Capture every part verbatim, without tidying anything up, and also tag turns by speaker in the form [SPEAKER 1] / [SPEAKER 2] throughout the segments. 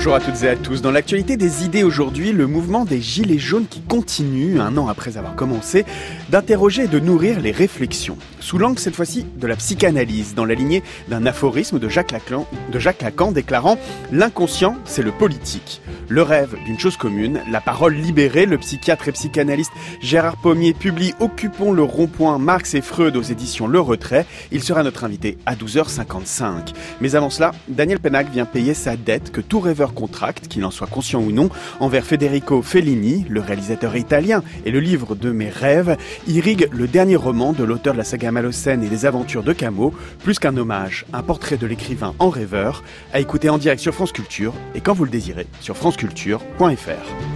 [SPEAKER 1] Bonjour à toutes et à tous. Dans l'actualité des idées aujourd'hui, le mouvement des Gilets jaunes qui continue, un an après avoir commencé, d'interroger et de nourrir les réflexions. Sous l'angle cette fois-ci de la psychanalyse, dans la lignée d'un aphorisme de Jacques Lacan, de Jacques Lacan déclarant « L'inconscient, c'est le politique ». Le rêve d'une chose commune, la parole libérée, le psychiatre et psychanalyste Gérard Pommier publie « Occupons le rond-point Marx et Freud » aux éditions Le Retrait. Il sera notre invité à douze heures cinquante-cinq. Mais avant cela, Daniel Pennac vient payer sa dette que tout rêveur contracte, qu'il en soit conscient ou non, envers Federico Fellini, le réalisateur italien, et le livre de mes rêves irrigue le dernier roman de l'auteur de la saga Malocène et des aventures de Camus, plus qu'un hommage, un portrait de l'écrivain en rêveur, à écouter en direct sur France Culture et quand vous le désirez sur franceculture point f r.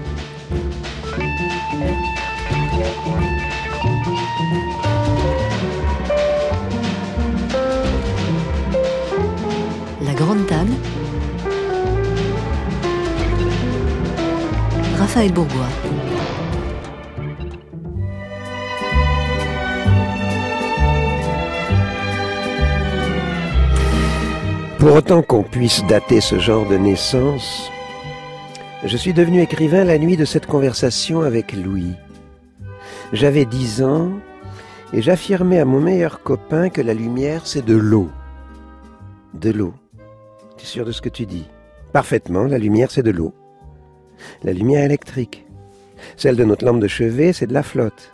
[SPEAKER 2] La Grande Table, Raphaël Bourgois.
[SPEAKER 3] Pour autant qu'on puisse dater ce genre de naissance, je suis devenu écrivain la nuit de cette conversation avec Louis. J'avais dix ans et j'affirmais à mon meilleur copain que la lumière c'est de l'eau. De l'eau. Tu es sûr de ce que tu dis? Parfaitement, la lumière c'est de l'eau. La lumière électrique. Celle de notre lampe de chevet, c'est de la flotte.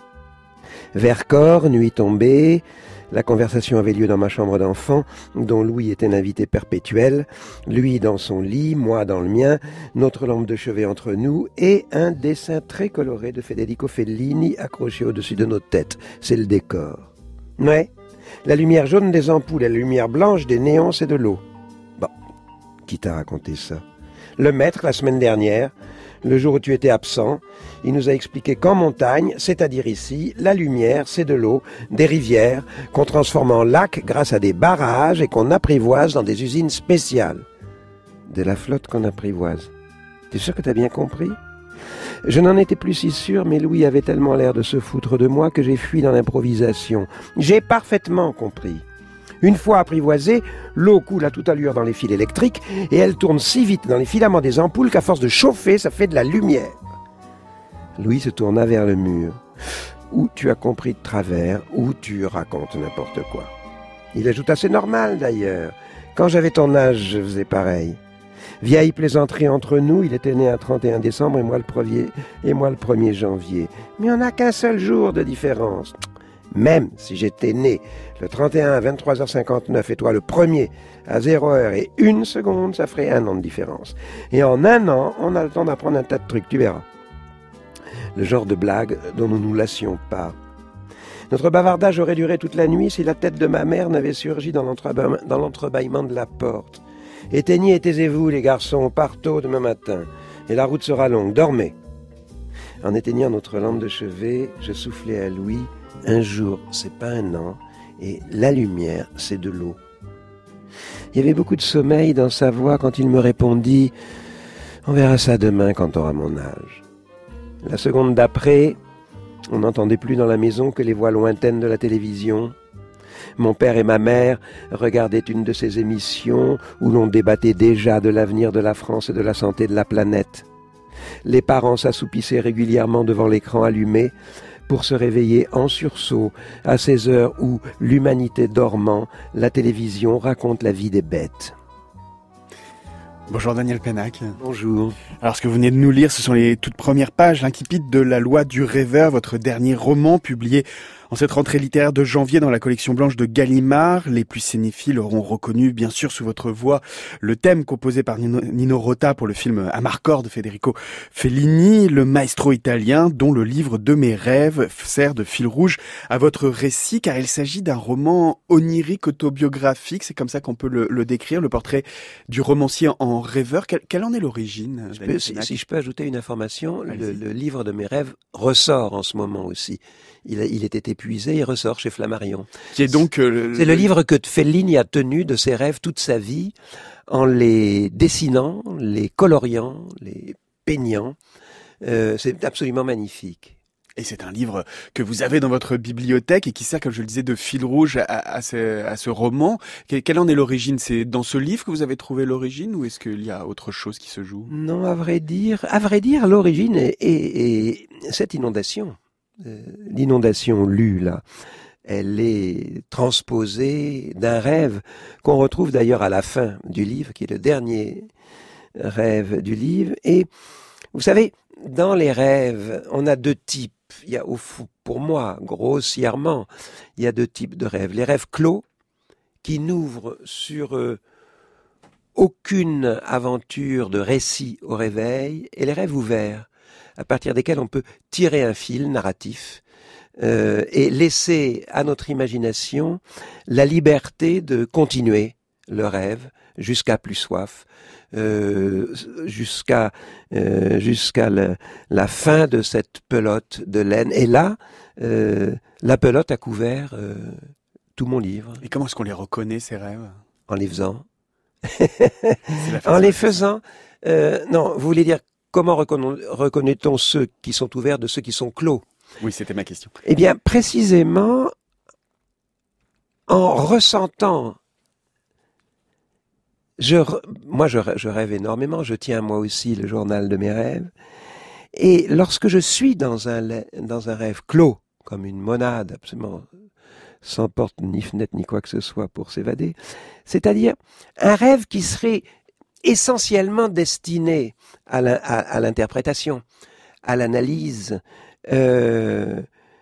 [SPEAKER 3] Vercors, nuit tombée, la conversation avait lieu dans ma chambre d'enfant, dont Louis était l'invité perpétuel, lui dans son lit, moi dans le mien, notre lampe de chevet entre nous, et un dessin très coloré de Federico Fellini accroché au-dessus de nos têtes. C'est le décor. Ouais, la lumière jaune des ampoules et la lumière blanche des néons, c'est de l'eau. Bon, qui t'a raconté ça? Le maître, la semaine dernière, le jour où tu étais absent, il nous a expliqué qu'en montagne, c'est-à-dire ici, la lumière, c'est de l'eau, des rivières, qu'on transforme en lac grâce à des barrages et qu'on apprivoise dans des usines spéciales. De la flotte qu'on apprivoise. T'es sûr que t'as bien compris? Je n'en étais plus si sûr, mais Louis avait tellement l'air de se foutre de moi que j'ai fui dans l'improvisation. J'ai parfaitement compris. Une fois apprivoisée, l'eau coule à toute allure dans les fils électriques et elle tourne si vite dans les filaments des ampoules qu'à force de chauffer, ça fait de la lumière. Louis se tourna vers le mur. Ou tu as compris de travers, ou tu racontes n'importe quoi. Il ajouta, c'est normal d'ailleurs. Quand j'avais ton âge, je faisais pareil. Vieille plaisanterie entre nous, il était né un trente et un décembre et moi le premier, et moi le premier janvier. Mais on n'a qu'un seul jour de différence. Même si j'étais né le trente et un à vingt-trois heures cinquante-neuf et toi le premier à zéro heure et une seconde, ça ferait un an de différence. Et en un an, on a le temps d'apprendre un tas de trucs, tu verras. Le genre de blague dont nous nous lassions pas. Notre bavardage aurait duré toute la nuit si la tête de ma mère n'avait surgi dans l'entrebâillement, dans l'entrebâillement de la porte. Éteignez et taisez-vous, les garçons, partons demain matin. Et la route sera longue, dormez. En éteignant notre lampe de chevet, je soufflais à Louis. Un jour, c'est pas un an, et la lumière, c'est de l'eau. Il y avait beaucoup de sommeil dans sa voix quand il me répondit « On verra ça demain quand t'auras mon âge ». La seconde d'après, on n'entendait plus dans la maison que les voix lointaines de la télévision. Mon père et ma mère regardaient une de ces émissions où l'on débattait déjà de l'avenir de la France et de la santé de la planète. Les parents s'assoupissaient régulièrement devant l'écran allumé, pour se réveiller en sursaut à ces heures où, l'humanité dormant, la télévision raconte la vie des bêtes.
[SPEAKER 1] Bonjour Daniel Pennac.
[SPEAKER 3] Bonjour.
[SPEAKER 1] Alors ce que vous venez de nous lire, ce sont les toutes premières pages, l'incipit de La Loi du rêveur, votre dernier roman publié en cette rentrée littéraire de janvier dans la collection blanche de Gallimard. Les plus cinéphiles auront reconnu, bien sûr, sous votre voix, le thème composé par Nino, Nino Rota pour le film Amarcord de Federico Fellini, le maestro italien dont le livre de mes rêves sert de fil rouge à votre récit, car il s'agit d'un roman onirique autobiographique, c'est comme ça qu'on peut le, le décrire, le portrait du romancier en rêveur. Quelle, quelle en est l'origine?
[SPEAKER 3] Je peux, si, si je peux ajouter une information, le, le livre de mes rêves ressort en ce moment aussi. Il, a, il était épuisé, il ressort chez Flammarion.
[SPEAKER 1] Qui est donc euh,
[SPEAKER 3] c'est le, le livre que Fellini a tenu de ses rêves toute sa vie, en les dessinant, les coloriant, les peignant. Euh, c'est absolument magnifique.
[SPEAKER 1] Et c'est un livre que vous avez dans votre bibliothèque et qui sert, comme je le disais, de fil rouge à, à, ce, à ce roman. Quelle en est l'origine? C'est dans ce livre que vous avez trouvé l'origine ou est-ce qu'il y a autre chose qui se joue?
[SPEAKER 3] Non, à vrai dire, à vrai dire, l'origine est, est, est cette inondation. Euh, l'inondation lue, là, elle est transposée d'un rêve qu'on retrouve d'ailleurs à la fin du livre, qui est le dernier rêve du livre. Et vous savez, dans les rêves, on a deux types. Il y a, au fond, pour moi, grossièrement, il y a deux types de rêves. Les rêves clos, qui n'ouvrent sur euh, aucune aventure de récit au réveil, et les rêves ouverts, à partir desquels on peut tirer un fil narratif euh, et laisser à notre imagination la liberté de continuer le rêve jusqu'à plus soif, euh, jusqu'à euh, jusqu'à le, la fin de cette pelote de laine. Et là, euh, la pelote a couvert euh, tout mon livre.
[SPEAKER 1] Et comment est-ce qu'on les reconnaît, ces rêves?
[SPEAKER 3] En les faisant. En les faisant. Euh, non, vous voulez dire comment reconna- reconnaît-on ceux qui sont ouverts de ceux qui sont clos?
[SPEAKER 1] Oui, c'était ma question.
[SPEAKER 3] Eh bien, précisément en ressentant. Je, moi, je, je rêve énormément. Je tiens moi aussi le journal de mes rêves. Et lorsque je suis dans un, dans un rêve clos, comme une monade, absolument sans porte ni fenêtre ni quoi que ce soit pour s'évader, c'est-à-dire un rêve qui serait essentiellement destiné à, la, à, à l'interprétation, à l'analyse. Euh,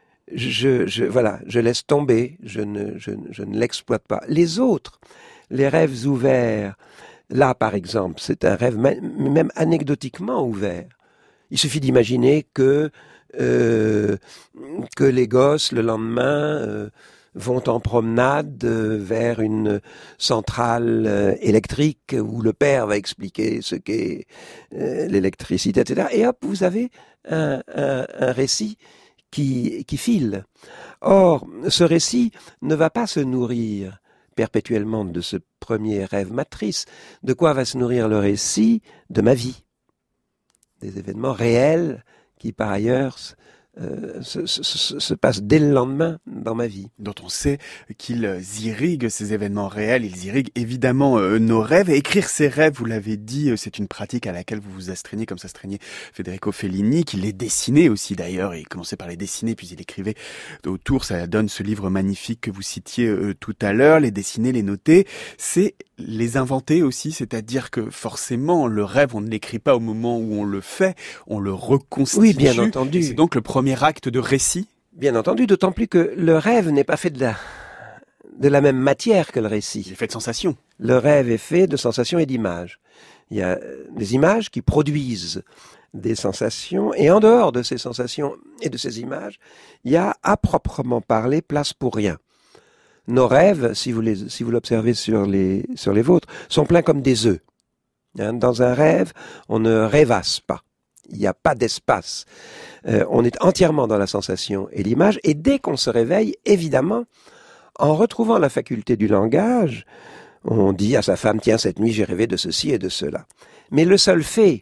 [SPEAKER 3] je, je, voilà, je laisse tomber, je ne, je, je ne l'exploite pas. Les autres, les rêves ouverts, là par exemple, c'est un rêve même anecdotiquement ouvert. Il suffit d'imaginer que euh, que les gosses le lendemain euh, vont en promenade euh, vers une centrale euh, électrique où le père va expliquer ce qu'est euh, l'électricité, et cetera. Et hop, vous avez un, un, un récit qui qui file. Or, ce récit ne va pas se nourrir perpétuellement de ce premier rêve matrice. De quoi va se nourrir le récit? De ma vie. Des événements réels qui, par ailleurs, euh, se, se, se, se passent dès le lendemain dans ma vie.
[SPEAKER 1] Dont on sait qu'ils irriguent ces événements réels, ils irriguent évidemment euh, nos rêves. Et écrire ces rêves, vous l'avez dit, c'est une pratique à laquelle vous vous astreignez, comme s'astreignait Federico Fellini, qui les dessinait aussi d'ailleurs. Il commençait par les dessiner, puis il écrivait autour. Ça donne ce livre magnifique que vous citiez euh, tout à l'heure. Les dessiner, les noter, c'est les inventer aussi, c'est-à-dire que forcément, le rêve, on ne l'écrit pas au moment où on le fait, on le reconstitue.
[SPEAKER 3] Oui, bien entendu.
[SPEAKER 1] C'est donc le premier acte de récit.
[SPEAKER 3] Bien entendu, d'autant plus que le rêve n'est pas fait de la, de la même matière que le récit.
[SPEAKER 1] Il est fait de sensations.
[SPEAKER 3] Le rêve est fait de sensations et d'images. Il y a des images qui produisent des sensations, et en dehors de ces sensations et de ces images, il y a, à proprement parler, place pour rien. Nos rêves, si vous les, si vous l'observez sur les, sur les vôtres, sont pleins comme des œufs. Hein, dans un rêve, on ne rêvasse pas. Il n'y a pas d'espace. Euh, on est entièrement dans la sensation et l'image, et dès qu'on se réveille, évidemment, en retrouvant la faculté du langage, on dit à sa femme, tiens, cette nuit j'ai rêvé de ceci et de cela. Mais le seul fait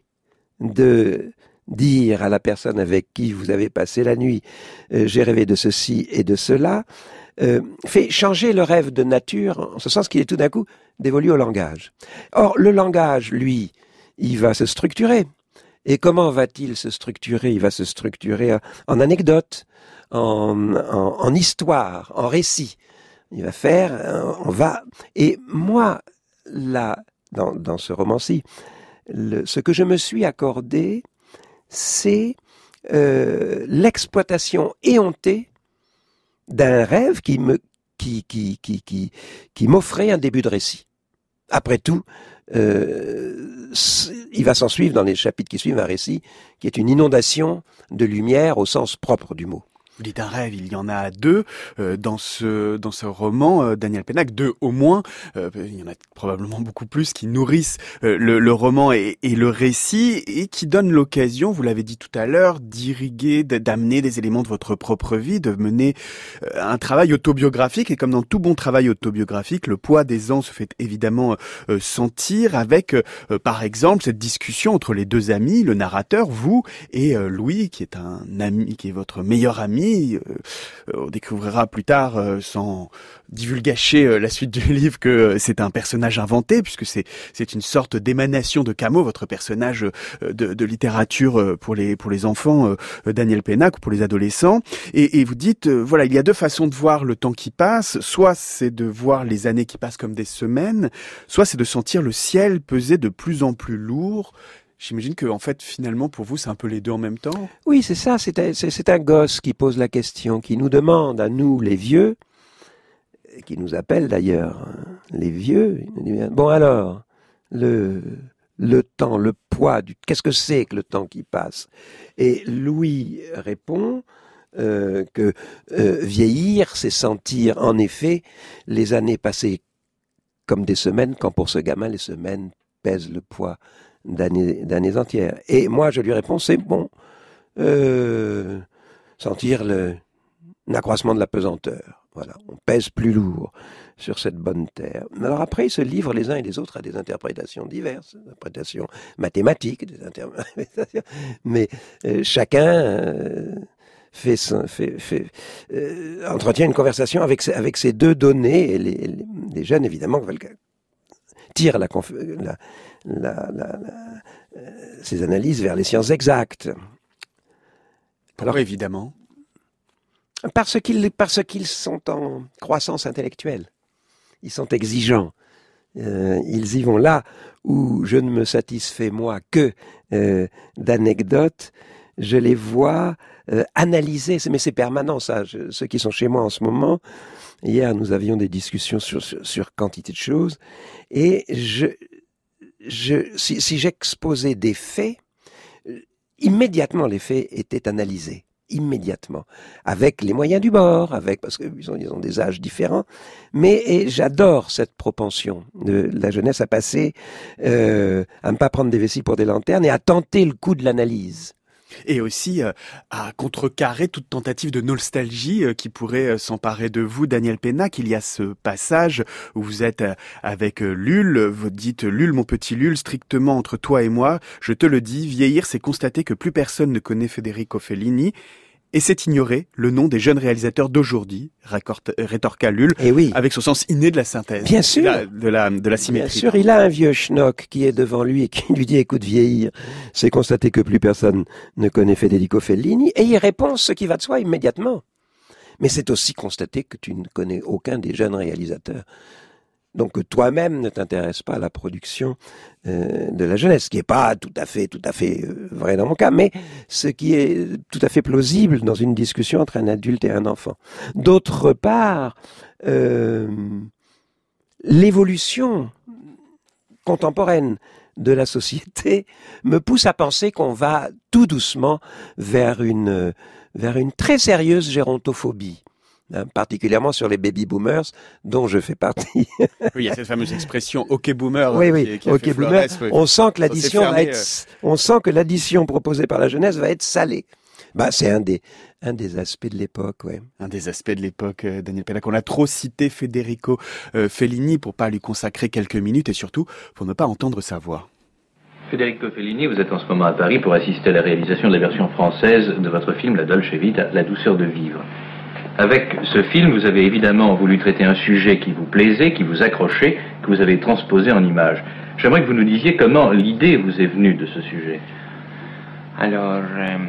[SPEAKER 3] de dire à la personne avec qui vous avez passé la nuit, euh, j'ai rêvé de ceci et de cela, euh, fait changer le rêve de nature, en ce sens qu'il est tout d'un coup dévolu au langage. Or, le langage, lui, il va se structurer. Et comment va-t-il se structurer? Il va se structurer en anecdotes, en, en, en histoire, en récit. Il va faire, on va... Et moi, là, dans, dans ce roman-ci, le, ce que je me suis accordé, c'est euh, l'exploitation éhontée d'un rêve qui me, qui, qui, qui, qui, qui m'offrait un début de récit. Après tout, euh, il va s'en suivre dans les chapitres qui suivent un récit qui est une inondation de lumière au sens propre du mot.
[SPEAKER 1] Vous dites un rêve, il y en a deux euh, dans ce dans ce roman, euh, Daniel Pénac, deux au moins. Euh, il y en a probablement beaucoup plus qui nourrissent euh, le, le roman et, et le récit et qui donnent l'occasion, vous l'avez dit tout à l'heure, d'irriguer, d'amener des éléments de votre propre vie, de mener euh, un travail autobiographique. Et comme dans tout bon travail autobiographique, le poids des ans se fait évidemment euh, sentir avec, euh, par exemple, cette discussion entre les deux amis, le narrateur, vous et euh, Louis, qui est un ami, qui est votre meilleur ami. Euh, on découvrira plus tard, euh, sans divulgacher euh, la suite du livre, que euh, c'est un personnage inventé, puisque c'est c'est une sorte d'émanation de Camus, votre personnage euh, de, de littérature euh, pour les pour les enfants, euh, Daniel Pénac, ou pour les adolescents. Et, et vous dites, euh, voilà, il y a deux façons de voir le temps qui passe. Soit c'est de voir les années qui passent comme des semaines, soit c'est de sentir le ciel peser de plus en plus lourd. J'imagine que, en fait, finalement, pour vous, c'est un peu les deux en même temps.
[SPEAKER 3] Oui, c'est ça. C'est un, c'est, c'est un gosse qui pose la question, qui nous demande à nous, les vieux, qui nous appelle d'ailleurs, les vieux. Bon alors, le le temps, le poids du. Qu'est-ce que c'est que le temps qui passe? Et Louis répond euh, que euh, vieillir, c'est sentir, en effet, les années passées comme des semaines, quand pour ce gamin, les semaines pèsent le poids d'années, d'années entières. Et moi, je lui réponds, c'est bon, euh, sentir le, l'accroissement de la pesanteur. Voilà, on pèse plus lourd sur cette bonne terre. Alors après, ils se livrent les uns et les autres à des interprétations diverses, des interprétations mathématiques, des interprétations, mais euh, chacun euh, fait, fait, fait euh, entretient une conversation avec, avec ces deux données, et les, les, les jeunes, évidemment, veulent tirent la, la, la, la, la, euh, ces analyses vers les sciences exactes.
[SPEAKER 1] Alors, Alors évidemment.
[SPEAKER 3] Parce qu'ils, parce qu'ils sont en croissance intellectuelle. Ils sont exigeants. Euh, ils y vont là où je ne me satisfais, moi, que euh, d'anecdotes. Je les vois euh, analyser, mais c'est permanent ça. Je, ceux qui sont chez moi en ce moment, hier nous avions des discussions sur, sur, sur quantité de choses, et je, je, si, si j'exposais des faits, immédiatement les faits étaient analysés. Immédiatement, avec les moyens du bord, avec parce qu'ils ont, ils ont des âges différents, mais et j'adore cette propension de la jeunesse à passer, euh, à ne pas prendre des vessies pour des lanternes et à tenter le coup de l'analyse.
[SPEAKER 1] Et aussi euh, à contrecarrer toute tentative de nostalgie euh, qui pourrait euh, s'emparer de vous, Daniel Pénac. Il y a ce passage où vous êtes euh, avec euh, Lul, vous dites « Lul, mon petit Lul, strictement entre toi et moi, je te le dis, vieillir, c'est constater que plus personne ne connaît Federico Fellini. » Et c'est ignorer le nom des jeunes réalisateurs d'aujourd'hui, rétorqua Lul,
[SPEAKER 3] et oui.
[SPEAKER 1] avec son sens inné de la synthèse.
[SPEAKER 3] Bien sûr.
[SPEAKER 1] De la, de la, de la symétrie.
[SPEAKER 3] Bien sûr, il a un vieux schnock qui est devant lui et qui lui dit, écoute, vieillir, c'est constater que plus personne ne connaît Federico Fellini, et il répond ce qui va de soi immédiatement. Mais c'est aussi constater que tu ne connais aucun des jeunes réalisateurs. Donc que toi-même ne t'intéresses pas à la production euh, de la jeunesse, ce qui n'est pas tout à fait, tout à fait euh, vrai dans mon cas, mais ce qui est tout à fait plausible dans une discussion entre un adulte et un enfant. D'autre part, euh, l'évolution contemporaine de la société me pousse à penser qu'on va tout doucement vers une, vers une très sérieuse gérontophobie. Hein, particulièrement sur les baby boomers, dont je fais partie.
[SPEAKER 1] Oui, il y a cette fameuse expression « OK boomer ».
[SPEAKER 3] Oui, oui,
[SPEAKER 1] qui, qui a
[SPEAKER 3] OK
[SPEAKER 1] fait
[SPEAKER 3] boomer.
[SPEAKER 1] Flores, oui.
[SPEAKER 3] On sent que l'addition
[SPEAKER 1] fermé,
[SPEAKER 3] va être, euh... on sent que l'addition proposée par la jeunesse va être salée. Bah, c'est un des, un des aspects de l'époque, ouais.
[SPEAKER 1] Un des aspects de l'époque, euh, Daniel Pénac. On a trop cité Federico euh, Fellini pour pas lui consacrer quelques minutes et surtout pour ne pas entendre sa voix.
[SPEAKER 4] Federico Fellini, vous êtes en ce moment à Paris pour assister à la réalisation de la version française de votre film La Dolce Vita, La douceur de vivre. Avec ce film, vous avez évidemment voulu traiter un sujet qui vous plaisait, qui vous accrochait, que vous avez transposé en images. J'aimerais que vous nous disiez comment l'idée vous est venue de ce sujet.
[SPEAKER 5] Alors, euh,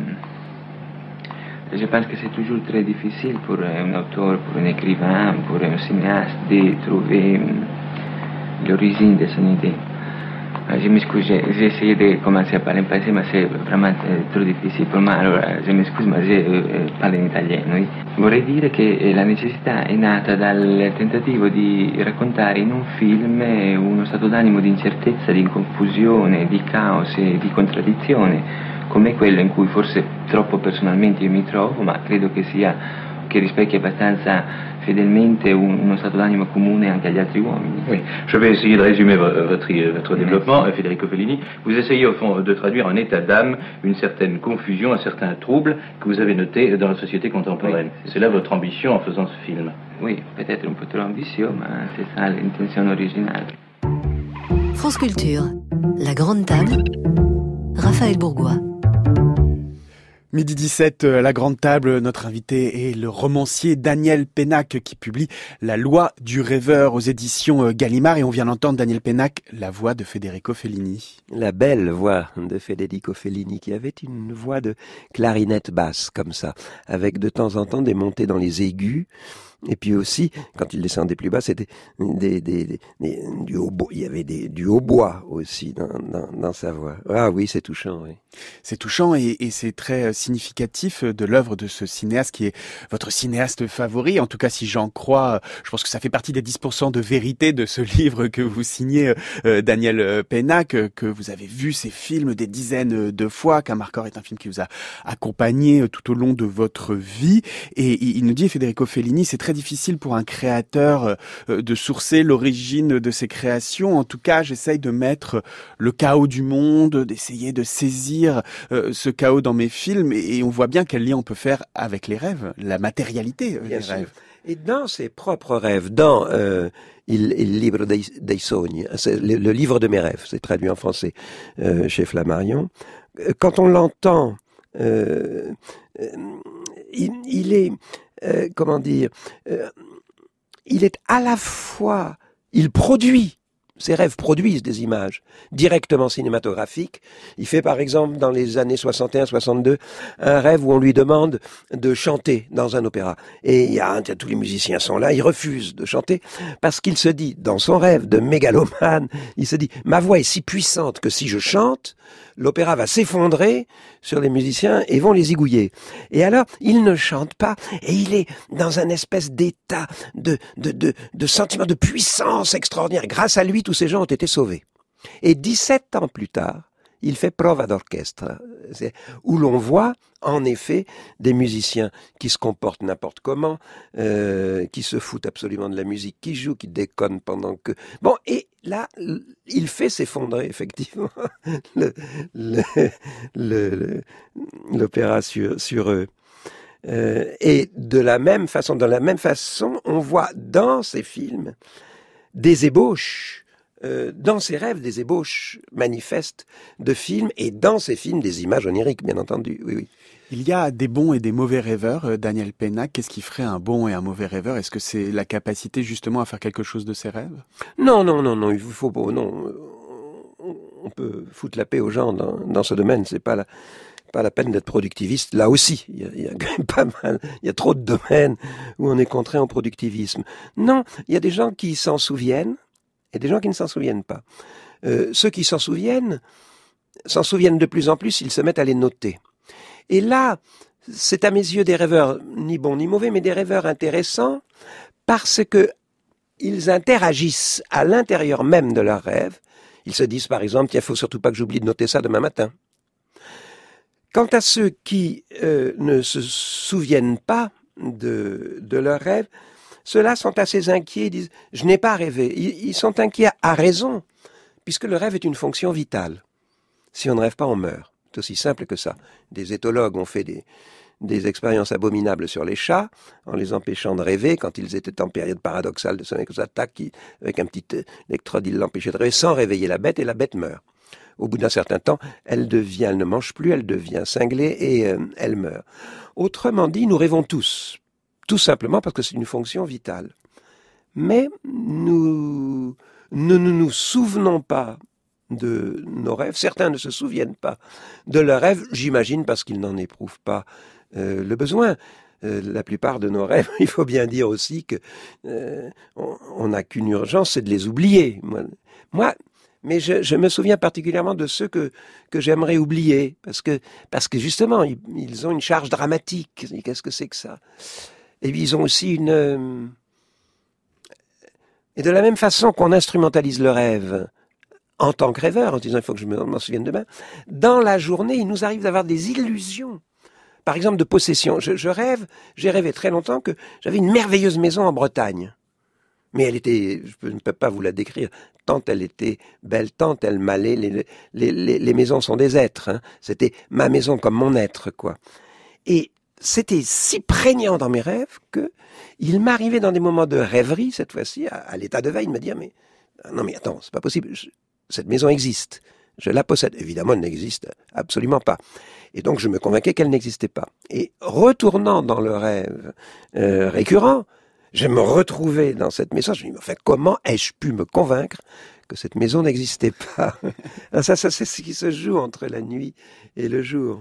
[SPEAKER 5] je pense que c'est toujours très difficile pour un auteur, pour un écrivain, pour un cinéaste de trouver l'origine de son idée. Je m'excuse, j'ai, j'ai essayé de commencer à parler en passé, mais c'est vraiment euh, trop difficile pour moi. Alors, je m'excuse, ma je euh, parlo in italiano. Oui. Vorrei dire che la necessità è nata dal tentativo di raccontare in un film uno stato d'animo di incertezza, di confusione, di caos e di contraddizione, come quello in cui forse troppo personalmente io mi trovo, ma credo che sia che rispecchia abbastanza fidèlement un, uno stato d'animo comune anche agli altri uomini.
[SPEAKER 4] Oui, je vais essayer de résumer votre, votre développement, Federico Fellini. Vous essayez au fond de traduire un état d'âme, une certaine confusion, un certain trouble que vous avez noté dans la société contemporaine. Oui, c'est, c'est là votre ambition en faisant ce film.
[SPEAKER 5] Oui, peut-être un peu trop ambitieux, mais c'est ça l'intention originale.
[SPEAKER 2] France Culture, la grande table, Raphaël Bourgois.
[SPEAKER 1] Midi dix-sept, la grande table, notre invité est le romancier Daniel Pénac qui publie La loi du rêveur aux éditions Gallimard et on vient d'entendre Daniel Pénac, la voix de Federico Fellini.
[SPEAKER 3] La belle voix de Federico Fellini qui avait une voix de clarinette basse comme ça, avec de temps en temps des montées dans les aigus. Et puis aussi, quand il descendait plus bas, c'était des, des, des, des, du hautbois. Il y avait des, du hautbois aussi dans, dans, dans sa voix. Ah oui, c'est touchant, oui.
[SPEAKER 1] C'est touchant et, et c'est très significatif de l'œuvre de ce cinéaste qui est votre cinéaste favori. En tout cas, si j'en crois, je pense que ça fait partie des dix pour cent de vérité de ce livre que vous signez, euh, Daniel Pénac, que vous avez vu ces films des dizaines de fois, qu'Amarcord est un film qui vous a accompagné tout au long de votre vie. Et il nous dit, Federico Fellini, c'est très difficile pour un créateur de sourcer l'origine de ses créations. En tout cas, j'essaye de mettre le chaos du monde, d'essayer de saisir euh, ce chaos dans mes films et, et on voit bien quel lien on peut faire avec les rêves, la matérialité euh, des rêves.
[SPEAKER 3] Et dans ses propres rêves, dans euh, Il, il Libro dei, dei Sogni, c'est le, le livre de mes rêves, c'est traduit en français euh, chez Flammarion, quand on l'entend, euh, euh, il, il est... Euh, comment dire, euh, il est à la fois, il produit, ses rêves produisent des images directement cinématographiques. Il fait par exemple dans les années soixante et un soixante-deux un rêve où on lui demande de chanter dans un opéra. Et il y a, tous les musiciens sont là, il refuse de chanter parce qu'il se dit, dans son rêve de mégalomane, il se dit, ma voix est si puissante que si je chante, l'opéra va s'effondrer sur les musiciens et vont les zigouiller. Et alors, il ne chante pas et il est dans un espèce d'état de, de, de, de sentiment de puissance extraordinaire. Grâce à lui, tous ces gens ont été sauvés. Et dix-sept ans plus tard, il fait Prova d'orchestre, où l'on voit en effet des musiciens qui se comportent n'importe comment, euh, qui se foutent absolument de la musique, qui jouent, qui déconnent pendant que... Bon, et là, il fait s'effondrer effectivement le, le, le, l'opéra sur, sur eux. Euh, et de la même façon, de la même façon, on voit dans ces films des ébauches. Euh, dans ses rêves, des ébauches manifestes de films, et dans ces films, des images oniriques, bien entendu. Oui, oui.
[SPEAKER 1] Il y a des bons et des mauvais rêveurs, Daniel Pénac. Qu'est-ce qui ferait un bon et un mauvais rêveur? Est-ce que c'est la capacité justement à faire quelque chose de ses rêves?
[SPEAKER 3] Non, non, non, non. Il faut pas. Non, on peut foutre la paix aux gens dans, dans ce domaine. C'est pas la, pas la peine d'être productiviste. Là aussi, il y a, il y a quand même pas mal. Il y a trop de domaines où on est contraint au productivisme. Non, il y a des gens qui s'en souviennent. Et des gens qui ne s'en souviennent pas. Euh, ceux qui s'en souviennent, s'en souviennent de plus en plus, ils se mettent à les noter. Et là, c'est à mes yeux des rêveurs, ni bons ni mauvais, mais des rêveurs intéressants, parce que ils interagissent à l'intérieur même de leurs rêves. Ils se disent par exemple, il faut surtout pas que j'oublie de noter ça demain matin. Quant à ceux qui euh, ne se souviennent pas de, de leurs rêves, ceux-là sont assez inquiets, ils disent « je n'ai pas rêvé ». Ils sont inquiets à raison, puisque le rêve est une fonction vitale. Si on ne rêve pas, on meurt. C'est aussi simple que ça. Des éthologues ont fait des, des expériences abominables sur les chats, en les empêchant de rêver, quand ils étaient en période paradoxale de sommeil, comme ça, tac, avec un petit électrode, ils l'empêchaient de rêver, sans réveiller la bête, et la bête meurt. Au bout d'un certain temps, elle devient, elle ne mange plus, elle devient cinglée, et euh, elle meurt. Autrement dit, nous rêvons tous. Tout simplement parce que c'est une fonction vitale. Mais nous ne nous, nous souvenons pas de nos rêves. Certains ne se souviennent pas de leurs rêves, j'imagine, parce qu'ils n'en éprouvent pas euh, le besoin. Euh, la plupart de nos rêves, il faut bien dire aussi que euh, on n'a qu'une urgence, c'est de les oublier. Moi, moi mais je, je me souviens particulièrement de ceux que que j'aimerais oublier, parce que parce que justement, ils, ils ont une charge dramatique. Qu'est-ce que c'est que ça ? Et puis ils ont aussi une... Et de la même façon qu'on instrumentalise le rêve en tant que rêveur, en disant il faut que je m'en souvienne demain, dans la journée, il nous arrive d'avoir des illusions. Par exemple, de possession. Je, je rêve, j'ai rêvé très longtemps que j'avais une merveilleuse maison en Bretagne. Mais elle était, je ne peux pas vous la décrire, tant elle était belle, tant elle m'allait, les, les, les, les maisons sont des êtres, hein. C'était ma maison comme mon être, quoi. Et c'était si prégnant dans mes rêves que il m'arrivait dans des moments de rêverie, cette fois-ci, à, à l'état de veille, de me dire, mais, non mais attends, c'est pas possible, je, cette maison existe, je la possède. Évidemment, elle n'existe absolument pas. Et donc, je me convainquais qu'elle n'existait pas. Et retournant dans le rêve euh, récurrent, je me retrouvais dans cette maison. Je me dis, mais enfin, comment ai-je pu me convaincre que cette maison n'existait pas? Alors ça, ça, c'est ce qui se joue entre la nuit et le jour.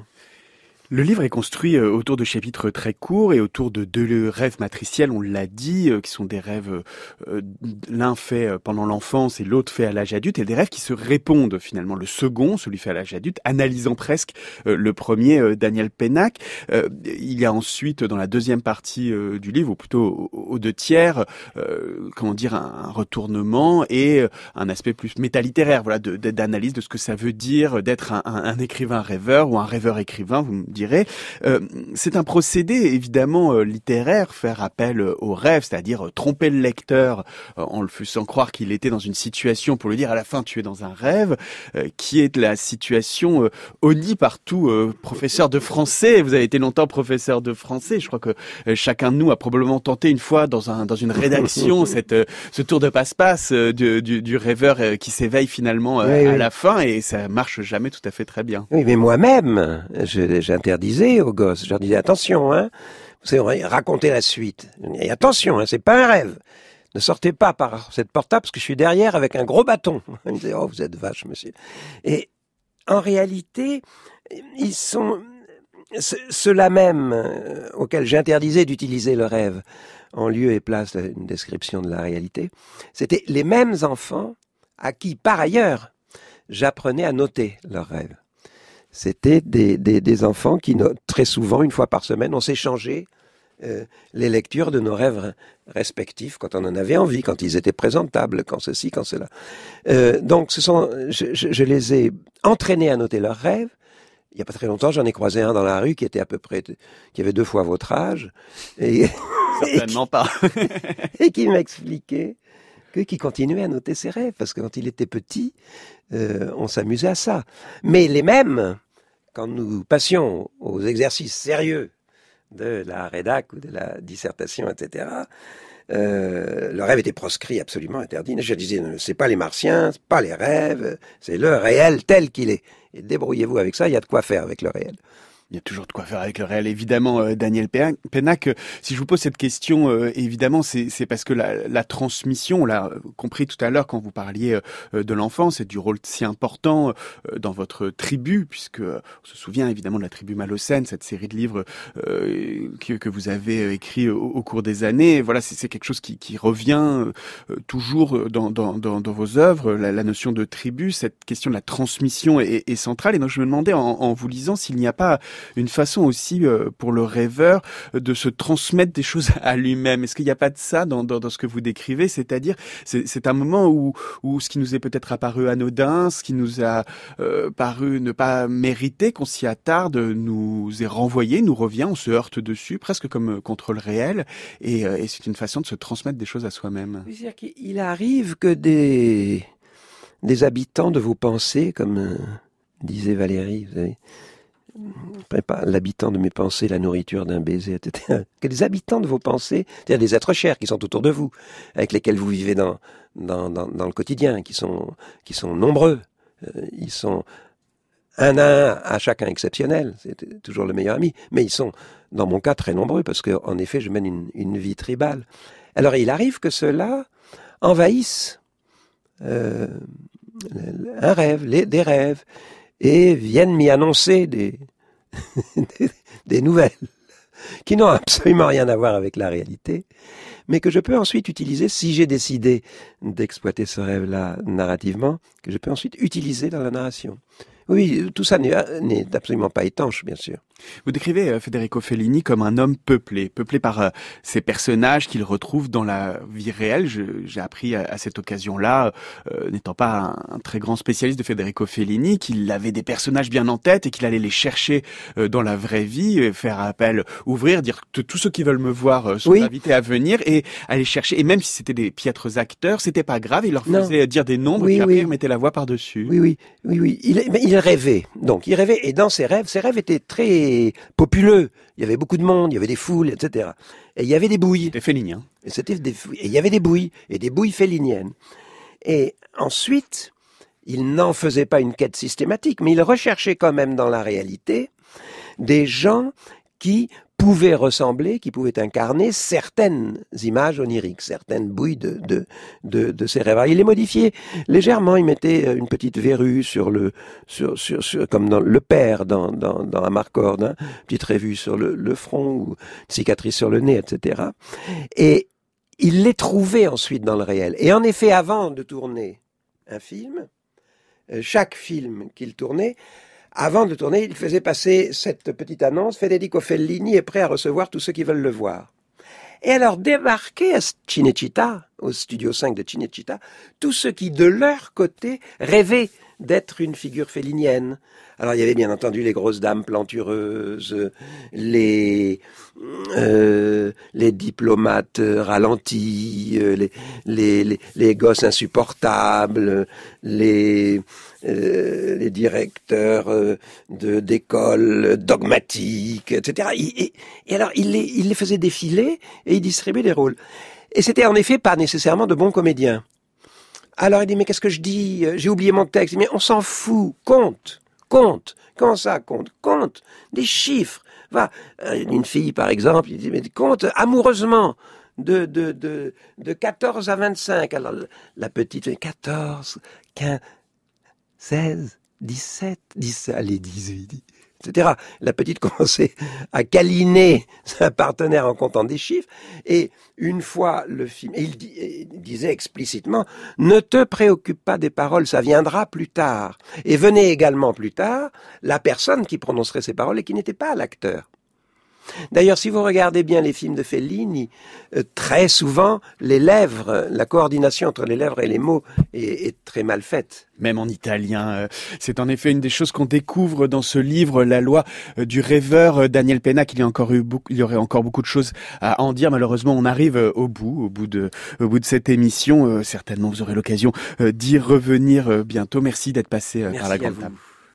[SPEAKER 1] Le livre est construit autour de chapitres très courts et autour de deux rêves matriciels, on l'a dit, qui sont des rêves, euh, l'un fait pendant l'enfance et l'autre fait à l'âge adulte, et des rêves qui se répondent finalement. Le second, celui fait à l'âge adulte, analysant presque euh, le premier, euh, Daniel Pénac. Euh, il y a ensuite, dans la deuxième partie euh, du livre, ou plutôt aux, aux deux tiers, euh, comment dire, un, un retournement et un aspect plus métalittéraire, voilà, de, de, d'analyse de ce que ça veut dire d'être un, un, un écrivain rêveur ou un rêveur écrivain, vous me dirais. Euh, c'est un procédé évidemment euh, littéraire, faire appel euh, au rêve, c'est-à-dire euh, tromper le lecteur euh, en le faisant croire qu'il était dans une situation pour lui dire à la fin tu es dans un rêve, euh, qui est la situation euh, honnie par tout euh, professeur de français. Vous avez été longtemps professeur de français. Je crois que euh, chacun de nous a probablement tenté une fois dans un dans une rédaction cette euh, ce tour de passe-passe euh, du, du, du rêveur euh, qui s'éveille finalement euh,
[SPEAKER 3] oui,
[SPEAKER 1] à
[SPEAKER 3] oui.
[SPEAKER 1] la fin, et ça marche jamais tout à fait très bien.
[SPEAKER 3] Oui, mais moi-même, je, j'interdisais aux gosses. Je leur disais attention, hein. Vous savez, racontez la suite. Et attention, hein, c'est pas un rêve. Ne sortez pas par cette porte-là parce que je suis derrière avec un gros bâton. Ils me disaient, oh, vous êtes vache, monsieur. Et en réalité, ils sont ceux-là même euh, auxquels j'interdisais d'utiliser le rêve en lieu et place d'une description de la réalité. C'était les mêmes enfants à qui, par ailleurs, j'apprenais à noter leurs rêves. C'était des, des, des enfants qui, très souvent, une fois par semaine, on s'échangeait euh, les lectures de nos rêves respectifs quand on en avait envie, quand ils étaient présentables, quand ceci, quand cela. Euh, donc, ce sont, je, je, je les ai entraînés à noter leurs rêves. Il n'y a pas très longtemps, j'en ai croisé un dans la rue qui était à peu près, qui avait deux fois votre âge. Et,
[SPEAKER 1] Certainement et qui, pas.
[SPEAKER 3] Et qui m'expliquait que, qui continuait à noter ses rêves, parce que quand il était petit, euh, on s'amusait à ça. Mais les mêmes, quand nous passions aux exercices sérieux de la rédac ou de la dissertation, et cetera, euh, le rêve était proscrit, absolument interdit. Je disais, c'est pas les martiens, c'est pas les rêves, c'est le réel tel qu'il est. Et débrouillez-vous avec ça, il y a de quoi faire avec le réel.
[SPEAKER 1] Il y a toujours de quoi faire avec le réel, évidemment, euh, Daniel Pénac. Si je vous pose cette question, euh, évidemment, c'est, c'est parce que la, la transmission, on l'a compris tout à l'heure quand vous parliez euh, de l'enfance et du rôle si important euh, dans votre tribu, puisque euh, on se souvient évidemment de la tribu Malocène, cette série de livres euh, que, que vous avez écrit au, au cours des années. Voilà, c'est, c'est quelque chose qui, qui revient euh, toujours dans, dans, dans, dans vos œuvres, la, la notion de tribu, cette question de la transmission est, est centrale. Et donc je me demandais en, en vous lisant s'il n'y a pas une façon aussi euh, pour le rêveur de se transmettre des choses à lui-même. Est-ce qu'il n'y a pas de ça dans, dans, dans ce que vous décrivez? C'est-à-dire, c'est, c'est un moment où, où ce qui nous est peut-être apparu anodin, ce qui nous a euh, paru ne pas mériter, qu'on s'y attarde, nous est renvoyé, nous revient, on se heurte dessus, presque comme contre le réel, et, euh, et c'est une façon de se transmettre des choses à soi-même.
[SPEAKER 3] C'est-à-dire qu'il arrive que des, des habitants de vos pensées, comme euh, disait Valérie, vous savez, pas l'habitant de mes pensées, la nourriture d'un baiser, et cetera. Que les habitants de vos pensées, c'est-à-dire des êtres chers qui sont autour de vous, avec lesquels vous vivez dans, dans, dans, dans le quotidien, qui sont, qui sont nombreux. Euh, ils sont un à un, à chacun exceptionnel, c'est toujours le meilleur ami, mais ils sont, dans mon cas, très nombreux, parce que en effet, je mène une, une vie tribale. Alors, il arrive que ceux-là envahissent euh, un rêve, les, des rêves, et viennent m'y annoncer des, des, des nouvelles qui n'ont absolument rien à voir avec la réalité, mais que je peux ensuite utiliser, si j'ai décidé d'exploiter ce rêve-là narrativement, que je peux ensuite utiliser dans la narration. Oui, tout ça n'est, n'est absolument pas étanche, bien sûr.
[SPEAKER 1] Vous décrivez euh, Federico Fellini comme un homme peuplé, peuplé par euh, ces personnages qu'il retrouve dans la vie réelle. Je, j'ai appris à, à cette occasion-là, euh, n'étant pas un, un très grand spécialiste de Federico Fellini, qu'il avait des personnages bien en tête et qu'il allait les chercher euh, dans la vraie vie, euh, faire appel, ouvrir, dire que tous ceux qui veulent me voir euh, sont
[SPEAKER 3] oui.
[SPEAKER 1] invités à venir et aller chercher. Et même si c'était des piètres acteurs, c'était pas grave, il leur faisait non. dire des nombres
[SPEAKER 3] oui,
[SPEAKER 1] et puis après
[SPEAKER 3] oui.
[SPEAKER 1] il mettait la voix par-dessus.
[SPEAKER 3] Oui, oui, oui, oui. Il, mais il rêvait. Donc, il rêvait. Et dans ses rêves, ses rêves étaient très populeux. Il y avait beaucoup de monde, il y avait des foules, et cetera. Et il y avait des bouilles.
[SPEAKER 1] C'était félinien.
[SPEAKER 3] Et c'était des fouilles. Et il y avait des bouilles, et des bouilles féliniennes. Et ensuite, il n'en faisait pas une quête systématique, mais il recherchait quand même dans la réalité des gens qui pouvaient ressembler, qui pouvaient incarner certaines images oniriques, certaines bouilles de, de, de, de ces rêves. Il les modifiait légèrement, il mettait une petite verrue sur le, sur, sur, sur comme dans le père dans, dans, dans Amarcord, hein, petite revue sur le, le front, ou une cicatrice sur le nez, et cetera. Et il les trouvait ensuite dans le réel. Et en effet, avant de tourner un film, chaque film qu'il tournait, avant de tourner, il faisait passer cette petite annonce « Federico Fellini est prêt à recevoir tous ceux qui veulent le voir ». Et alors débarquaient à Cinecittà, au studio cinq de Cinecittà, tous ceux qui, de leur côté, rêvaient d'être une figure fellinienne. Alors il y avait bien entendu les grosses dames plantureuses, les euh, les diplomates ralentis, les les les, les gosses insupportables, les euh, les directeurs euh, de d'écoles dogmatiques, et cetera. Et, et, et alors il les il les faisait défiler et il distribuait les rôles. Et c'était en effet pas nécessairement de bons comédiens. Alors il dit, mais qu'est-ce que je dis? J'ai oublié mon texte. Mais on s'en fout. Compte. Compte. Comment ça, compte? Compte. Des chiffres. Va. Une fille, par exemple, il dit, mais compte amoureusement. De, de, de, de quatorze à vingt-cinq. Alors, la petite, quatorze, quinze, seize, dix-sept, dix-sept, allez, dix-huit, et cetera. La petite commençait à câliner sa partenaire en comptant des chiffres. Et une fois le film, et il, dit, il disait explicitement, ne te préoccupe pas des paroles, ça viendra plus tard. Et venait également plus tard la personne qui prononcerait ces paroles et qui n'était pas l'acteur. D'ailleurs, si vous regardez bien les films de Fellini, euh, très souvent, les lèvres, la coordination entre les lèvres et les mots est, est très mal faite.
[SPEAKER 1] Même en italien. Euh, c'est en effet une des choses qu'on découvre dans ce livre, La loi euh, du rêveur, euh, Daniel Penna, qu'il y a encore eu beaucoup, il y aurait encore beaucoup de choses à en dire. Malheureusement, on arrive euh, au bout, au bout de, au bout de cette émission. Euh, certainement, vous aurez l'occasion euh, d'y revenir euh, bientôt. Merci d'être passé euh, par la grande table.